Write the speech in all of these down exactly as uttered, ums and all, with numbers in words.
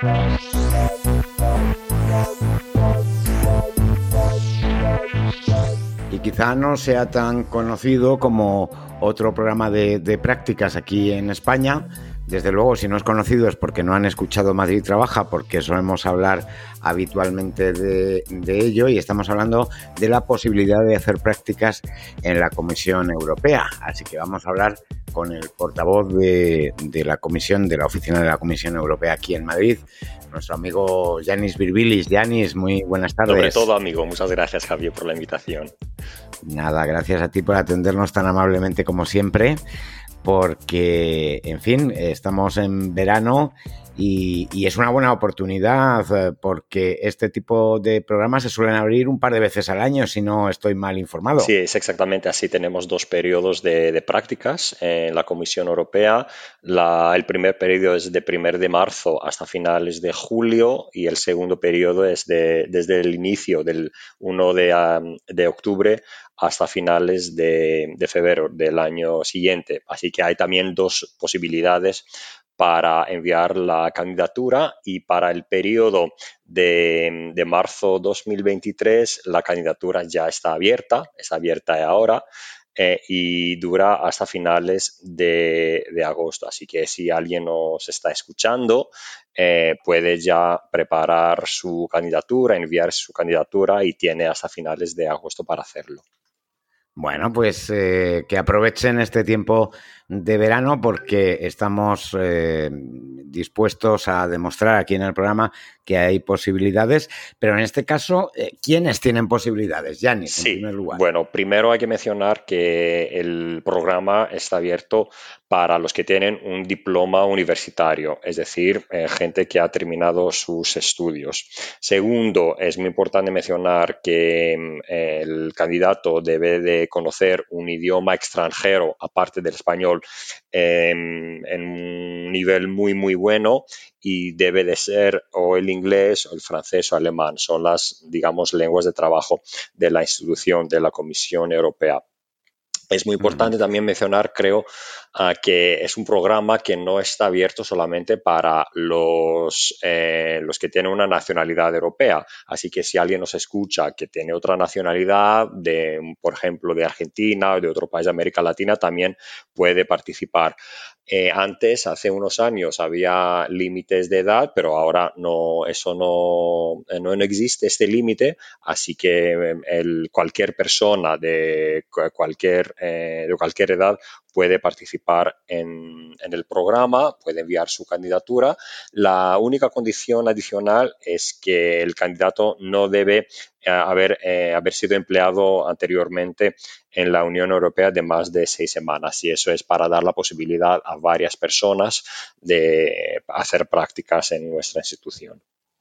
Y quizá no sea tan conocido como otro programa de, de prácticas aquí en España. Desde luego, si no es conocido es porque no han escuchado Madrid Trabaja, porque solemos hablar habitualmente de, de ello, y estamos hablando de la posibilidad de hacer prácticas en la Comisión Europea. Así que vamos a hablar con el portavoz de, de la Comisión, de la Oficina de la Comisión Europea aquí en Madrid, nuestro amigo Yanis Virbilis. Yanis, muy buenas tardes. Sobre todo, amigo, muchas gracias, Javier, por la invitación. Nada, gracias a ti por atendernos tan amablemente como siempre, porque, en fin, estamos en verano y, y es una buena oportunidad, porque este tipo de programas se suelen abrir un par de veces al año, si no estoy mal informado. Sí, es exactamente así. Tenemos dos periodos de, de prácticas en la Comisión Europea. La, el primer periodo es de primero de marzo hasta finales de julio, y el segundo periodo es de, desde el inicio del primero de, um, de octubre hasta finales de, de febrero del año siguiente. Así que hay también dos posibilidades para enviar la candidatura, y para el periodo de, de marzo dos mil veintitrés la candidatura ya está abierta, está abierta ahora, eh, y dura hasta finales de, de agosto. Así que si alguien nos está escuchando, eh, puede ya preparar su candidatura, enviar su candidatura, y tiene hasta finales de agosto para hacerlo. Bueno, pues eh, que aprovechen este tiempo de verano, porque estamos eh, dispuestos a demostrar aquí en el programa que hay posibilidades, pero en este caso, eh, ¿quiénes tienen posibilidades, Yanis, sí, en primer lugar? Bueno, primero hay que mencionar que el programa está abierto para los que tienen un diploma universitario, es decir, eh, gente que ha terminado sus estudios. Segundo, es muy importante mencionar que eh, el candidato debe de conocer un idioma extranjero, aparte del español, eh, en un nivel muy, muy bueno, y debe de ser o el inglés o el francés o alemán. Son las, digamos, lenguas de trabajo de la institución, de la Comisión Europea. Es muy importante uh-huh. también mencionar, creo, uh, que es un programa que no está abierto solamente para los, eh, los que tienen una nacionalidad europea. Así que si alguien nos escucha que tiene otra nacionalidad, de, por ejemplo, de Argentina o de otro país de América Latina, también puede participar. Eh, antes, hace unos años, había límites de edad, pero ahora no, eso no, no, no existe este límite, así que el, cualquier persona de cualquier, eh, de cualquier edad puede participar en, en el programa, puede enviar su candidatura. La única condición adicional es que el candidato no debe eh, haber, eh, haber sido empleado anteriormente en la Unión Europea de más de seis semanas, y eso es para dar la posibilidad a varias personas de hacer prácticas en nuestra institución.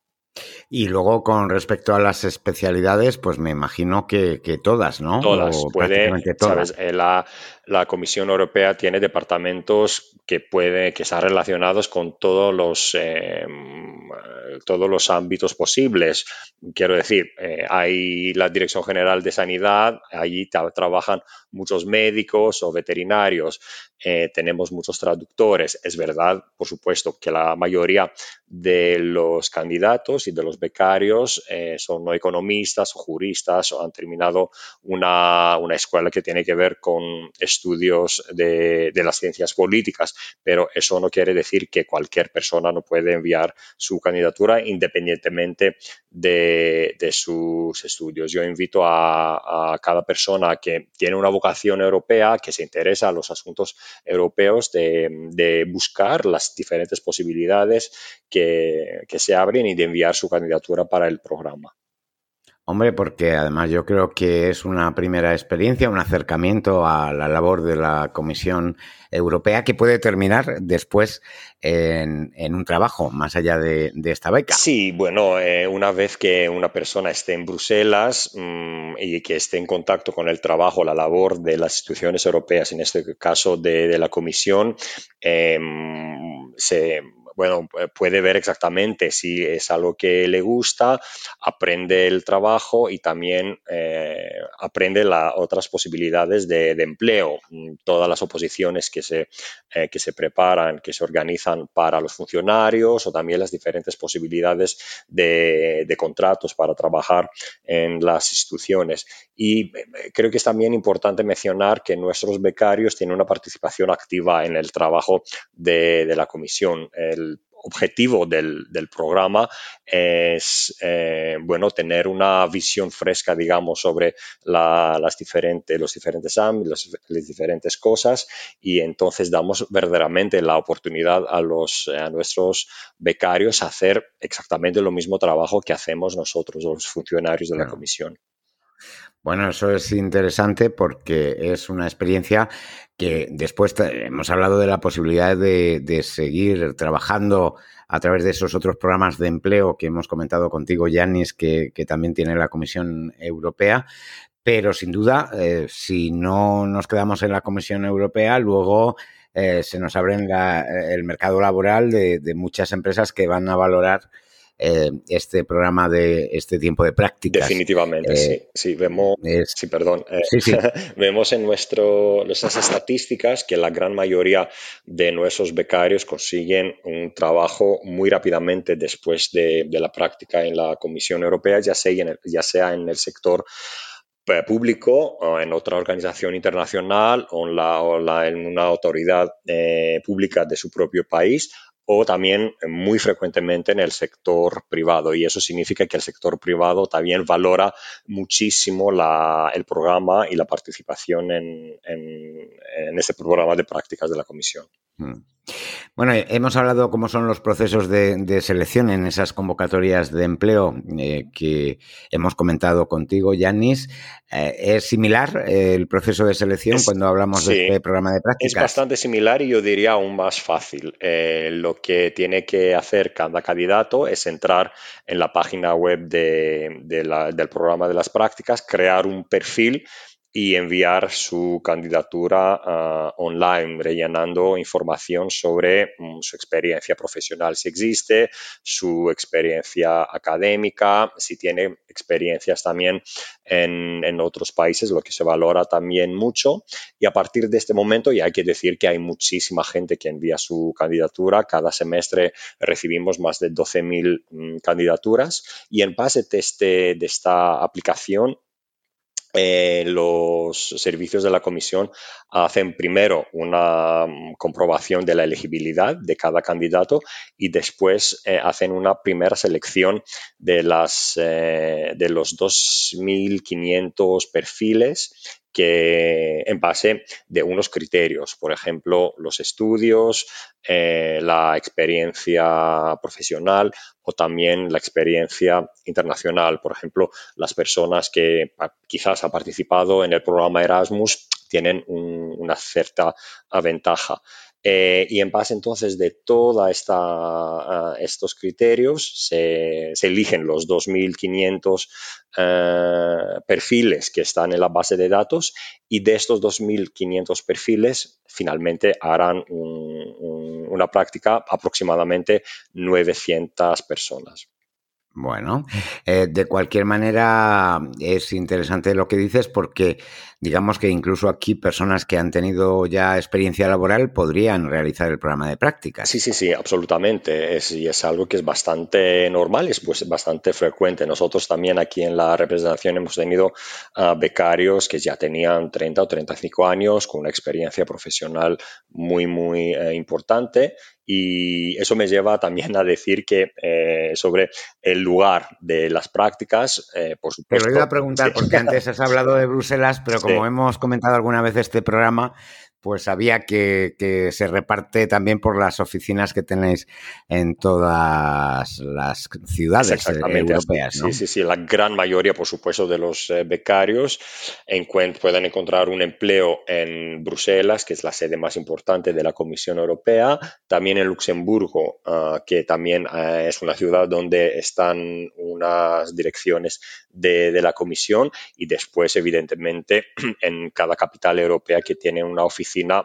Y luego, con respecto a las especialidades, pues me imagino que, que todas, ¿no? Todas, o puede, prácticamente todas. ¿sabes? La, la Comisión Europea tiene departamentos que puede, que están relacionados con todos los, eh, todos los ámbitos posibles. Quiero decir, eh, hay la Dirección General de Sanidad, allí tra- trabajan muchos médicos o veterinarios, eh, tenemos muchos traductores. Es verdad, por supuesto, que la mayoría de los candidatos y de los becarios eh, son no economistas o juristas, o han terminado una, una escuela que tiene que ver con estudios de, de las ciencias políticas, pero eso no quiere decir que cualquier persona no puede enviar su candidatura independientemente de, de sus estudios. Yo invito a, a cada persona que tiene una vocación europea, que se interesa a los asuntos europeos, de, de buscar las diferentes posibilidades que, que se abren y de enviar su candidatura para el programa. Hombre, porque además yo creo que es una primera experiencia, un acercamiento a la labor de la Comisión Europea que puede terminar después en, en un trabajo, más allá de, de esta beca. Sí, bueno, eh, una vez que una persona esté en Bruselas mmm, y que esté en contacto con el trabajo, la labor de las instituciones europeas, en este caso de, de la Comisión, eh, se bueno, puede ver exactamente si es algo que le gusta, aprende el trabajo y también eh, aprende las otras posibilidades de, de empleo, todas las oposiciones que se, eh, que se preparan, que se organizan para los funcionarios o también las diferentes posibilidades de, de contratos para trabajar en las instituciones. Y creo que es también importante mencionar que nuestros becarios tienen una participación activa en el trabajo de, de la comisión. El objetivo del, del programa es eh, bueno, tener una visión fresca, digamos, sobre la, las diferentes, los diferentes ámbitos, las diferentes cosas, y entonces damos verdaderamente la oportunidad a, los, a nuestros becarios a hacer exactamente lo mismo trabajo que hacemos nosotros, los funcionarios de la Claro. comisión. Bueno, eso es interesante porque es una experiencia que después hemos hablado de la posibilidad de, de seguir trabajando a través de esos otros programas de empleo que hemos comentado contigo, Yanis, que, que también tiene la Comisión Europea. Pero sin duda, eh, si no nos quedamos en la Comisión Europea, luego eh, se nos abre la, el mercado laboral de, de muchas empresas que van a valorar eh, este programa de este tiempo de prácticas. Definitivamente, eh, sí. Sí, vemos, es, sí, perdón. Eh, sí, sí. vemos en nuestro, nuestras estadísticas que la gran mayoría de nuestros becarios consiguen un trabajo muy rápidamente después de, de la práctica en la Comisión Europea, ya sea en el, ya sea en el sector público o en otra organización internacional o en, la, o la, en una autoridad eh, pública de su propio país, o también muy frecuentemente en el sector privado. Y eso significa que el sector privado también valora muchísimo la, el programa y la participación en, en, en ese programa de prácticas de la Comisión. Bueno, hemos hablado cómo son los procesos de, de selección en esas convocatorias de empleo eh, que hemos comentado contigo, Yanis. Eh, ¿Es similar eh, el proceso de selección es, cuando hablamos sí, de este programa de prácticas? Es bastante similar y yo diría aún más fácil. Eh, lo que tiene que hacer cada candidato es entrar en la página web de, de la, del programa de las prácticas, crear un perfil y enviar su candidatura uh, online, rellenando información sobre um, su experiencia profesional, si existe, su experiencia académica, si tiene experiencias también en, en otros países, lo que se valora también mucho. Y a partir de este momento ya hay que decir que hay muchísima gente que envía su candidatura. Cada semestre recibimos más de doce mil um, candidaturas, y en base de, este, de esta aplicación, Eh, los servicios de la comisión hacen primero una um, comprobación de la elegibilidad de cada candidato y después eh, hacen una primera selección de, las, eh, de los dos mil quinientos perfiles que en base de unos criterios, por ejemplo, los estudios, eh, la experiencia profesional o también la experiencia internacional. Por ejemplo, las personas que quizás han participado en el programa Erasmus tienen un, una cierta ventaja. Eh, y en base entonces de todos uh, estos criterios se, se eligen los dos mil quinientos uh, perfiles que están en la base de datos, y de estos dos mil quinientos perfiles finalmente harán un, un, una práctica aproximadamente novecientas personas. Bueno, eh, de cualquier manera es interesante lo que dices, porque digamos que incluso aquí personas que han tenido ya experiencia laboral podrían realizar el programa de prácticas. Sí, sí, sí, absolutamente. Es, y es algo que es bastante normal, es pues bastante frecuente. Nosotros también aquí en la representación hemos tenido uh, becarios que ya tenían treinta o treinta y cinco años con una experiencia profesional muy, muy eh, importante. Y eso me lleva también a decir que eh, sobre el lugar de las prácticas, eh, por supuesto. Te lo iba a preguntar, sí, porque antes has hablado de Bruselas, pero como sí, hemos comentado alguna vez este programa, pues sabía que, que se reparte también por las oficinas que tenéis en todas las ciudades europeas, ¿no? Sí, sí, sí. La gran mayoría, por supuesto, de los eh, becarios encuent- pueden encontrar un empleo en Bruselas, que es la sede más importante de la Comisión Europea, también en Luxemburgo, uh, que también uh, es una ciudad donde están unas direcciones de, de la Comisión, y después, evidentemente, en cada capital europea que tiene una oficina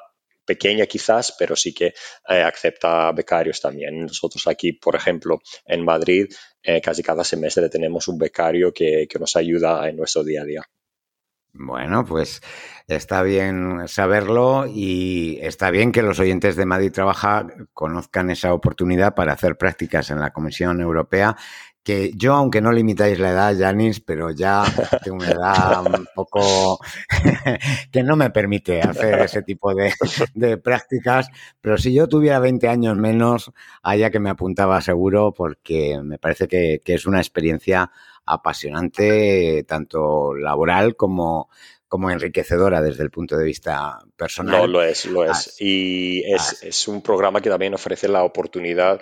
pequeña quizás, pero sí que eh, acepta becarios también. Nosotros aquí, por ejemplo, en Madrid, eh, casi cada semestre tenemos un becario que, que nos ayuda en nuestro día a día. Bueno, pues está bien saberlo y está bien que los oyentes de Madrid Trabaja conozcan esa oportunidad para hacer prácticas en la Comisión Europea, que yo, aunque no limitáis la edad, Yanis, pero ya tengo una edad un poco que no me permite hacer ese tipo de, de prácticas, pero si yo tuviera veinte años menos, allá que me apuntaba seguro, porque me parece que, que es una experiencia apasionante, tanto laboral como, como enriquecedora desde el punto de vista personal. No, lo es, lo es. As, Y es, as, es un programa que también ofrece la oportunidad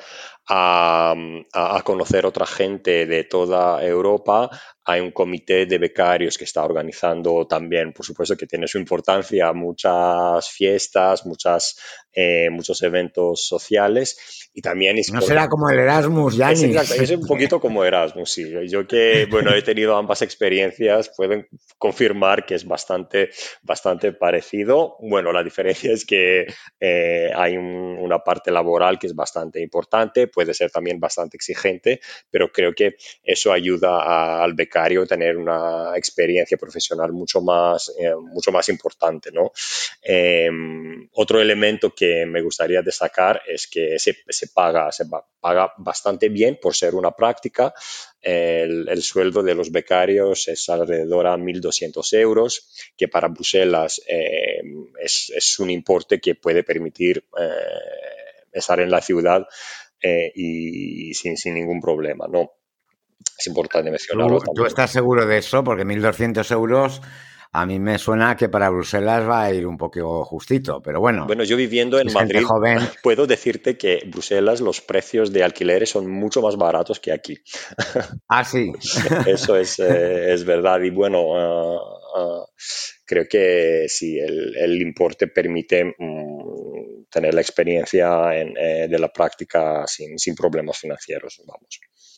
a, a, a conocer otra gente de toda Europa. Hay un comité de becarios que está organizando también, por supuesto que tiene su importancia, muchas fiestas, muchas, eh, muchos eventos sociales y también es, no será como el Erasmus, es exacto, Yanis. es un poquito como Erasmus, sí. Yo que, bueno, he tenido ambas experiencias, puedo confirmar que es bastante, bastante parecido. Bueno, la diferencia es que eh, hay un, una parte laboral que es bastante importante, puede ser también bastante exigente, pero creo que eso ayuda a, al becario a tener una experiencia profesional mucho más, eh, mucho más importante, ¿no? Eh, otro elemento que me gustaría destacar es que se, se paga, se paga bastante bien por ser una práctica. El, el sueldo de los becarios es alrededor a mil doscientos euros, que para Bruselas eh, es, es, un importe que puede permitir eh, estar en la ciudad eh, y sin, sin ningún problema, ¿no? Es importante mencionarlo ¿Tú, tú también. estás seguro de eso? Porque mil doscientos euros a mí me suena que para Bruselas va a ir un poco justito, pero bueno, Bueno, yo viviendo si en es gente Madrid, joven. puedo decirte que en Bruselas los precios de alquileres son mucho más baratos que aquí. Ah, sí. Eso es, eh, es verdad. Y bueno, uh, uh, creo que sí, el, el importe permite um, tener la experiencia en, eh, de la práctica sin, sin problemas financieros, vamos.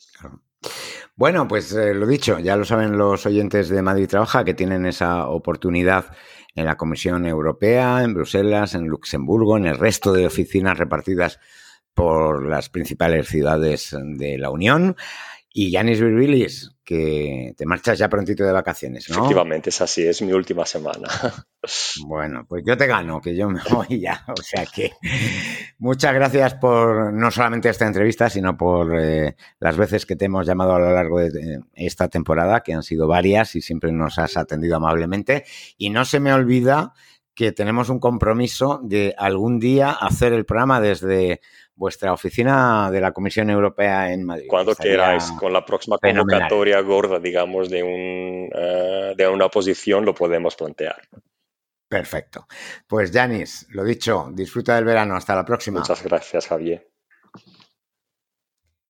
Bueno, pues eh, lo dicho, ya lo saben los oyentes de Madrid Trabaja que tienen esa oportunidad en la Comisión Europea, en Bruselas, en Luxemburgo, en el resto de oficinas repartidas por las principales ciudades de la Unión. Y Yanis Virbilis, que te marchas ya prontito de vacaciones, ¿no? Efectivamente, es así, es mi última semana. Bueno, pues yo te gano, que yo me voy ya. O sea que muchas gracias por no solamente esta entrevista, sino por eh, las veces que te hemos llamado a lo largo de esta temporada, que han sido varias y siempre nos has atendido amablemente. Y no se me olvida que tenemos un compromiso de algún día hacer el programa desde vuestra oficina de la Comisión Europea en Madrid. Cuando Estaría queráis, con la próxima fenomenal. convocatoria gorda, digamos, de, un, uh, de una posición, lo podemos plantear. Perfecto. Pues, Yanis, lo dicho, disfruta del verano. Hasta la próxima. Muchas gracias, Javier.